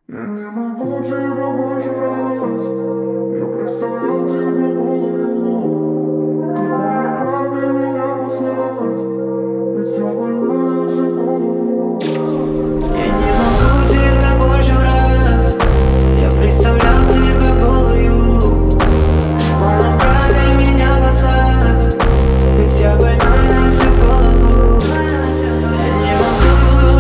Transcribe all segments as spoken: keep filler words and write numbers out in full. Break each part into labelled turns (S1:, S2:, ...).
S1: Я не могу тебя больше раз. Я представлял тебя голую. Ты вполне праве меня послать. Ведь я больная всю голову.
S2: Я не могу тебя больше раз. Я представлял тебя голую. Ты вполне праве меня послать. Ведь я больная всю голову. Я не могу.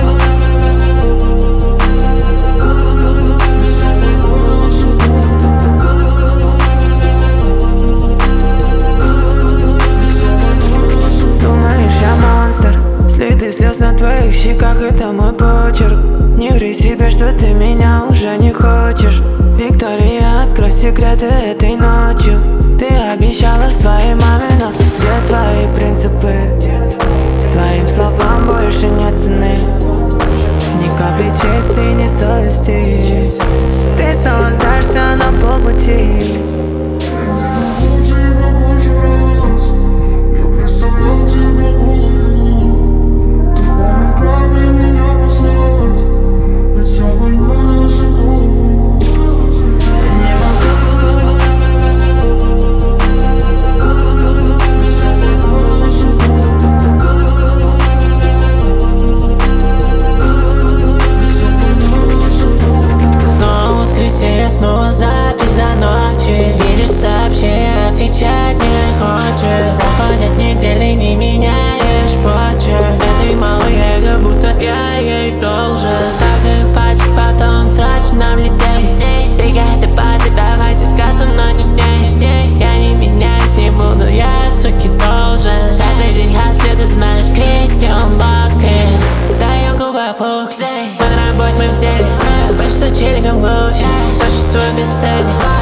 S2: Следы слез на твоих щеках, это мой почерк. Не ври себе, что ты меня уже не хочешь. Виктория, открой секреты этой ночью. Ты обещала своей маме, но где твои принципы? Твоим словам больше нет цены. Ни капли чести, ни совести. Ты снова сдашься на полпути. Снова запись до ночи. Видишь сообщения, отвечать не хочешь. Проходят недели, не меняешь почерк. Этой малой эго, будто я ей должен. Стакаю пачек, потом трачу нам лететь. Бегай ты пачек, давай тягаться, но не ждей. Я не меняюсь, не буду, я суки должен. Каждый день хаслю, ты знаешь, Кристиан Локин. Даю губы пухлей, мы на работе, мы в деле. Почти челиком глухи. Существует без цели.